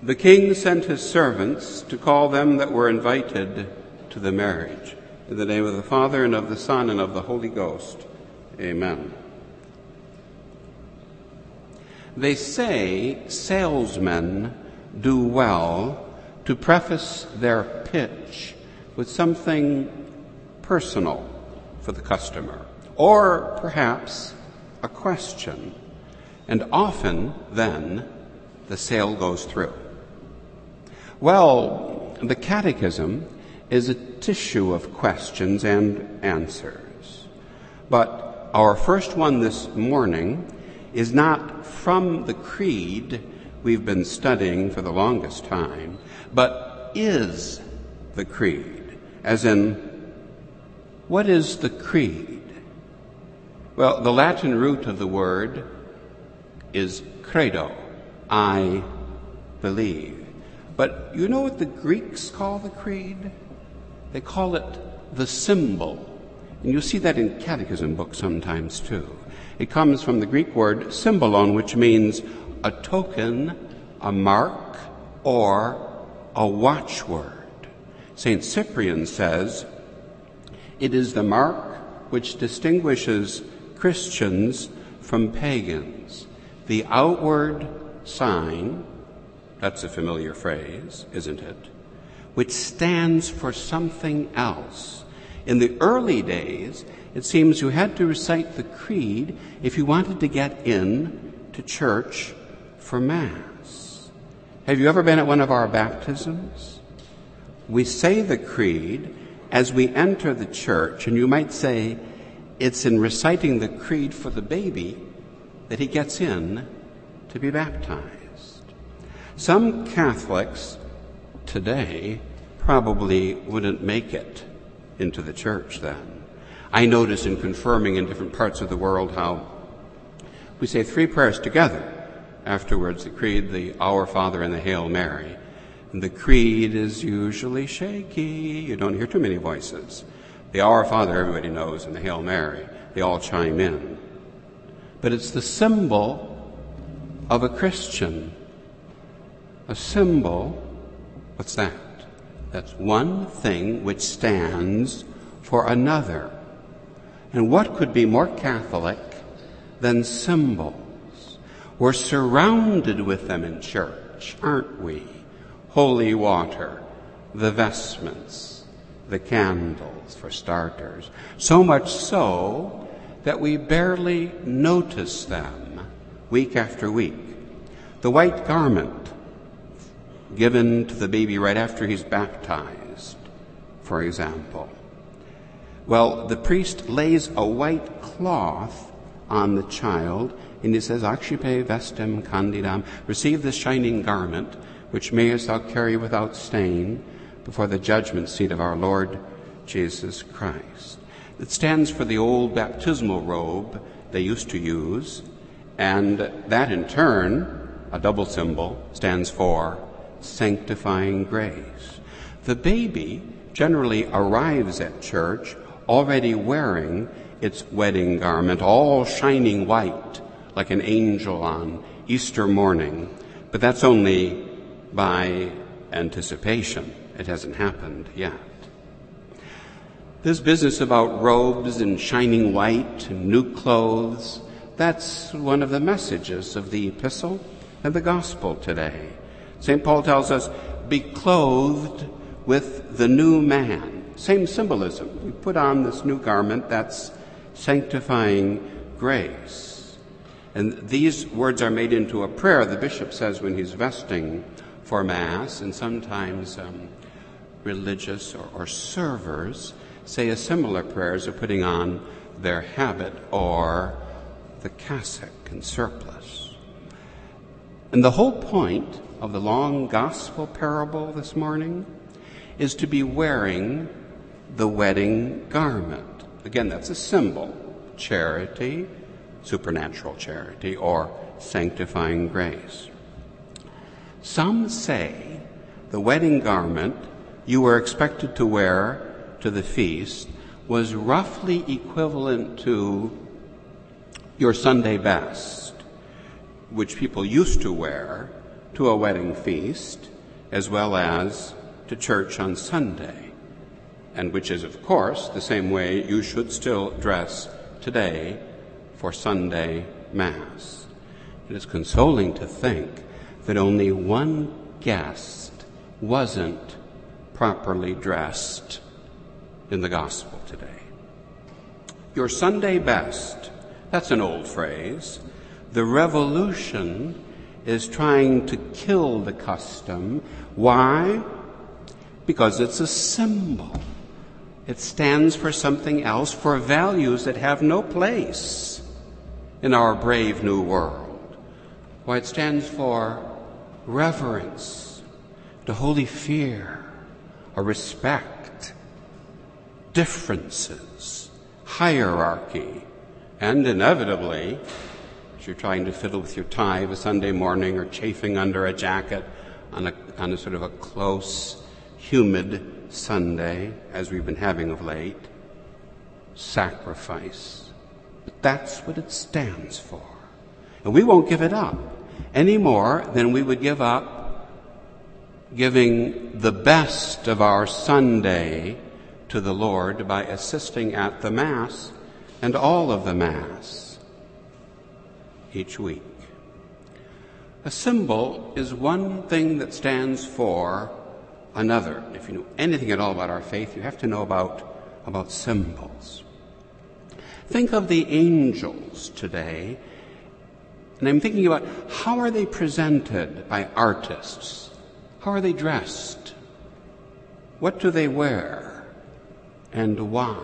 The king sent his servants to call them that were invited to the marriage. In the name of the Father, and of the Son, and of the Holy Ghost. Amen. They say salesmen do well to preface their pitch with something personal for the customer, or perhaps a question, and often then the sale goes through. Well, the catechism is a tissue of questions and answers. But our first one this morning is not from the creed we've been studying for the longest time, but is the creed. As in, what is the creed? Well, the Latin root of the word is credo, I believe. But you know what the Greeks call the creed? They call it the symbol. And you'll see that in catechism books sometimes too. It comes from the Greek word symbolon, which means a token, a mark, or a watchword. St. Cyprian says, it is the mark which distinguishes Christians from pagans. The outward sign, that's a familiar phrase, isn't it? Which stands for something else. In the early days, it seems you had to recite the creed if you wanted to get in to church for Mass. Have you ever been at one of our baptisms? We say the creed as we enter the church, and you might say it's in reciting the creed for the baby that he gets in to be baptized. Some Catholics today probably wouldn't make it into the church then. I notice in confirming in different parts of the world how we say three prayers together. Afterwards, the creed, the Our Father, and the Hail Mary. And the creed is usually shaky. You don't hear too many voices. The Our Father, everybody knows, and the Hail Mary, they all chime in. But it's the symbol of a Christian. A symbol, what's that? That's one thing which stands for another. And what could be more Catholic than symbols? We're surrounded with them in church, aren't we? Holy water, the vestments, the candles, for starters. So much so that we barely notice them week after week. The white garment given to the baby right after he's baptized, for example. Well, the priest lays a white cloth on the child, and he says, Accipe vestem candidam, receive this shining garment, which mayest thou carry without stain before the judgment seat of our Lord Jesus Christ. It stands for the old baptismal robe they used to use, and that in turn, a double symbol, stands for sanctifying grace. The baby generally arrives at church already wearing its wedding garment, all shining white like an angel on Easter morning. But that's only by anticipation. It hasn't happened yet. This business about robes and shining white and new clothes, that's one of the messages of the epistle and the gospel today. St. Paul tells us, be clothed with the new man. Same symbolism. We put on this new garment that's sanctifying grace. And these words are made into a prayer the bishop says when he's vesting for Mass, and sometimes religious or servers say a similar prayer as they're putting on their habit or the cassock and surplice. And the whole point of the long gospel parable this morning is to be wearing the wedding garment. Again, that's a symbol. Charity, supernatural charity, or sanctifying grace. Some say the wedding garment you were expected to wear to the feast was roughly equivalent to your Sunday best, which people used to wear to a wedding feast as well as to church on Sunday, and which is, of course, the same way you should still dress today for Sunday Mass. It is consoling to think that only one guest wasn't properly dressed in the gospel today. Your Sunday best, that's an old phrase. The revolution is trying to kill the custom. Why? Because it's a symbol. It stands for something else, for values that have no place in our brave new world. Why, it stands for reverence, to holy fear, a respect, differences, hierarchy, and inevitably, as you're trying to fiddle with your tie of a Sunday morning or chafing under a jacket on a sort of a close, humid Sunday, as we've been having of late, sacrifice. But that's what it stands for. And we won't give it up any more than we would give up giving the best of our Sunday to the Lord by assisting at the Mass and all of the Mass each week. A symbol is one thing that stands for another. If you know anything at all about our faith, you have to know about symbols. Think of the angels today, and I'm thinking about how are they presented by artists? How are they dressed? What do they wear? And why?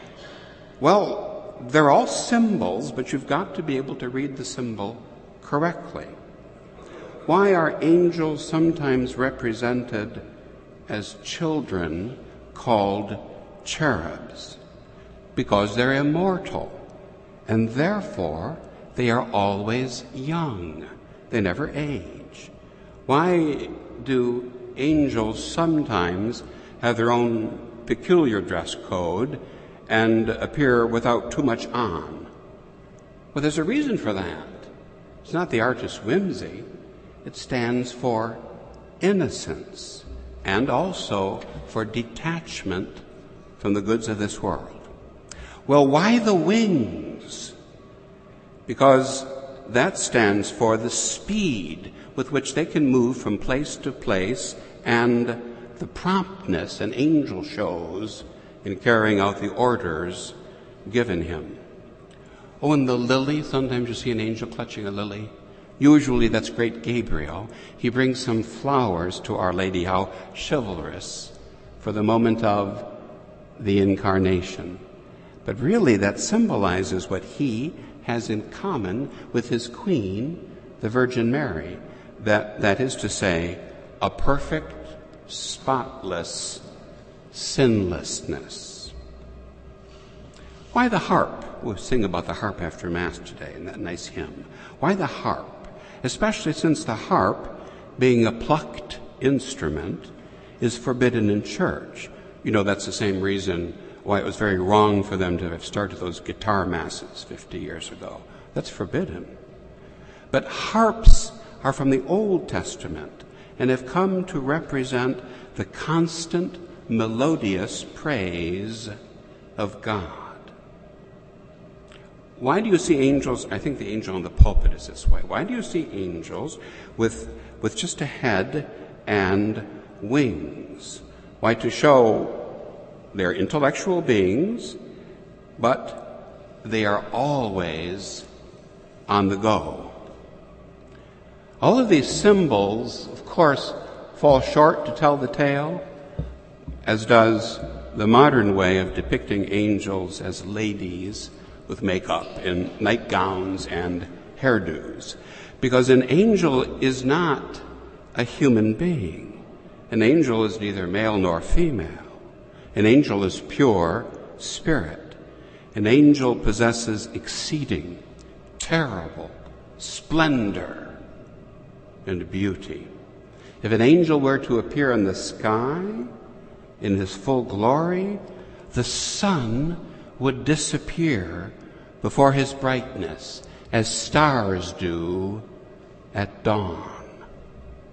Well, they're all symbols, but you've got to be able to read the symbol correctly. Why are angels sometimes represented as children called cherubs? Because they're immortal, and therefore they are always young. They never age. Why do angels sometimes have their own peculiar dress code and appear without too much on? Well, there's a reason for that. It's not the artist's whimsy. It stands for innocence and also for detachment from the goods of this world. Well, why the wings? Because that stands for the speed with which they can move from place to place and the promptness an angel shows in carrying out the orders given him. Oh, and the lily, sometimes you see an angel clutching a lily. Usually that's great Gabriel. He brings some flowers to Our Lady. How chivalrous for the moment of the incarnation. But really that symbolizes what he has in common with his queen, the Virgin Mary. That is to say, a perfect, spotless sinlessness. Why the harp? We'll sing about the harp after Mass today in that nice hymn. Why the harp? Especially since the harp, being a plucked instrument, is forbidden in church. You know, that's the same reason why it was very wrong for them to have started those guitar masses 50 years ago. That's forbidden. But harps are from the Old Testament and have come to represent the constant melodious praise of God. Why do you see angels? I think the angel on the pulpit is this way. Why do you see angels with just a head and wings? Why? To show they're intellectual beings, but they are always on the go. All of these symbols, of course, fall short to tell the tale, as does the modern way of depicting angels as ladies with makeup and nightgowns and hairdos. Because an angel is not a human being. An angel is neither male nor female. An angel is pure spirit. An angel possesses exceeding, terrible splendor and beauty. If an angel were to appear in the sky in his full glory, the sun would disappear before his brightness as stars do at dawn.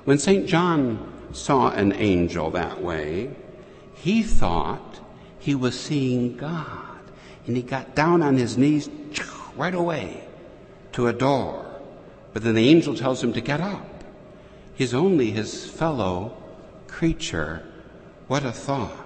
When St. John saw an angel that way, he thought he was seeing God. And he got down on his knees right away to adore. But then the angel tells him to get up. He's only his fellow creature. What a thought.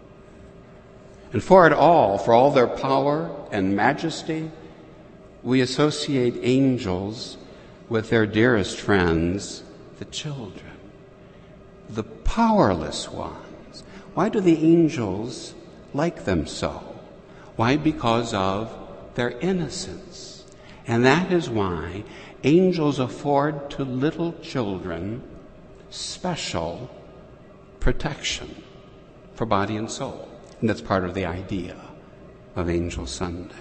And for it all, for all their power and majesty, we associate angels with their dearest friends, the children, the powerless ones. Why do the angels like them so? Why? Because of their innocence. And that is why angels afford to little children special protection for body and soul. And that's part of the idea of Angel Sunday.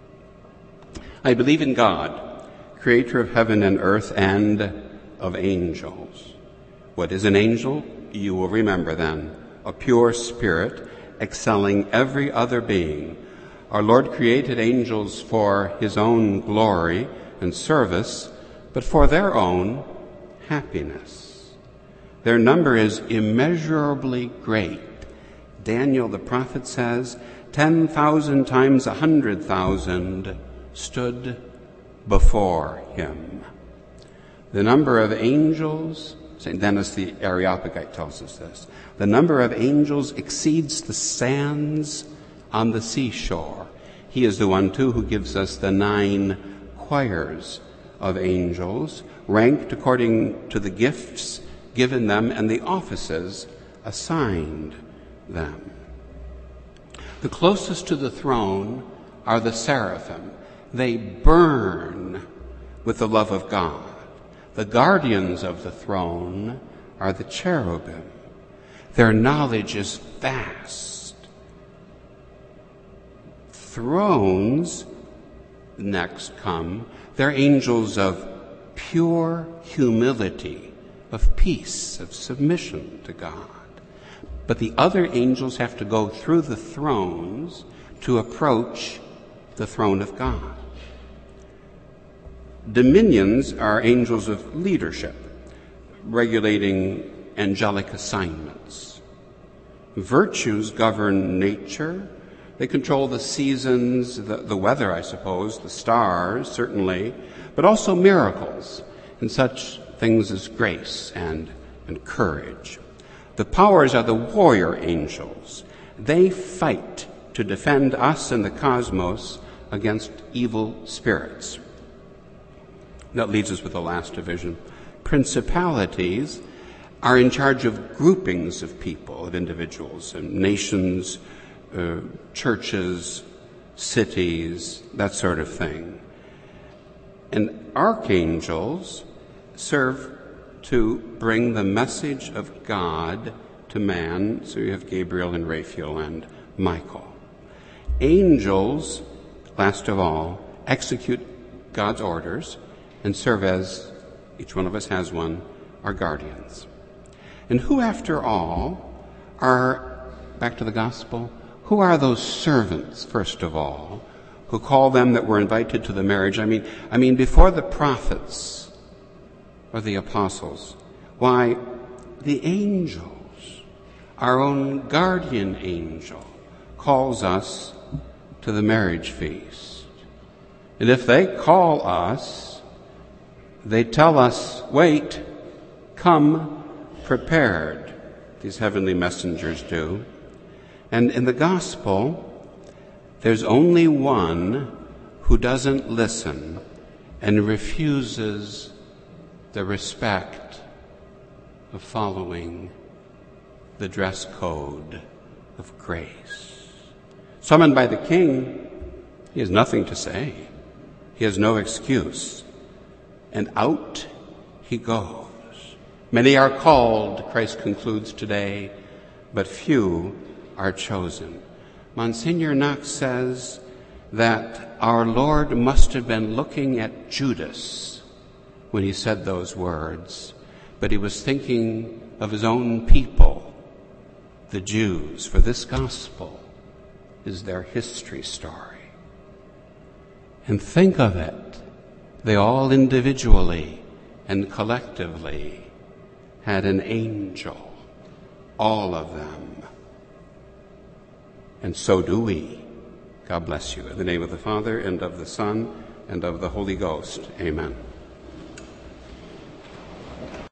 I believe in God, creator of heaven and earth and of angels. What is an angel? You will remember then. A pure spirit excelling every other being. Our Lord created angels for his own glory and service, but for their own happiness. Their number is immeasurably great. Daniel the prophet says, 10,000 times 100,000 stood before him. The number of angels, St. Denis the Areopagite tells us this, the number of angels exceeds the sands on the seashore. He is the one, too, who gives us the 9 choirs of angels, ranked according to the gifts given them and the offices assigned them. The closest to the throne are the seraphim. They burn with the love of God. The guardians of the throne are the cherubim. Their knowledge is vast. Thrones next come. They're angels of pure humility, of peace, of submission to God. But the other angels have to go through the thrones to approach the throne of God. Dominions are angels of leadership, regulating angelic assignments. Virtues govern nature. They control the seasons, the weather, I suppose, the stars, certainly, but also miracles and such things as grace and courage. The powers are the warrior angels. They fight to defend us and the cosmos against evil spirits. That leads us with the last division. Principalities are in charge of groupings of people, of individuals, and nations, churches, cities, that sort of thing. And archangels serve to bring the message of God to man. So you have Gabriel and Raphael and Michael. Angels, last of all, execute God's orders and serve as, each one of us has one, our guardians. And who, after all, are, back to the gospel, who are those servants, first of all, who call them that were invited to the marriage? I mean, before the prophets or the apostles, why, the angels, our own guardian angel, calls us to the marriage feast. And if they call us, they tell us, wait, come prepared. These heavenly messengers do. And in the gospel, there's only one who doesn't listen and refuses the respect of following the dress code of grace. Summoned by the king, he has nothing to say. He has no excuse. And out he goes. Many are called, Christ concludes today, but few are chosen. Monsignor Knox says that our Lord must have been looking at Judas when he said those words, but he was thinking of his own people, the Jews, for this gospel is their history story. And think of it, they all individually and collectively had an angel. All of them. And so do we. God bless you. In the name of the Father, and of the Son, and of the Holy Ghost. Amen.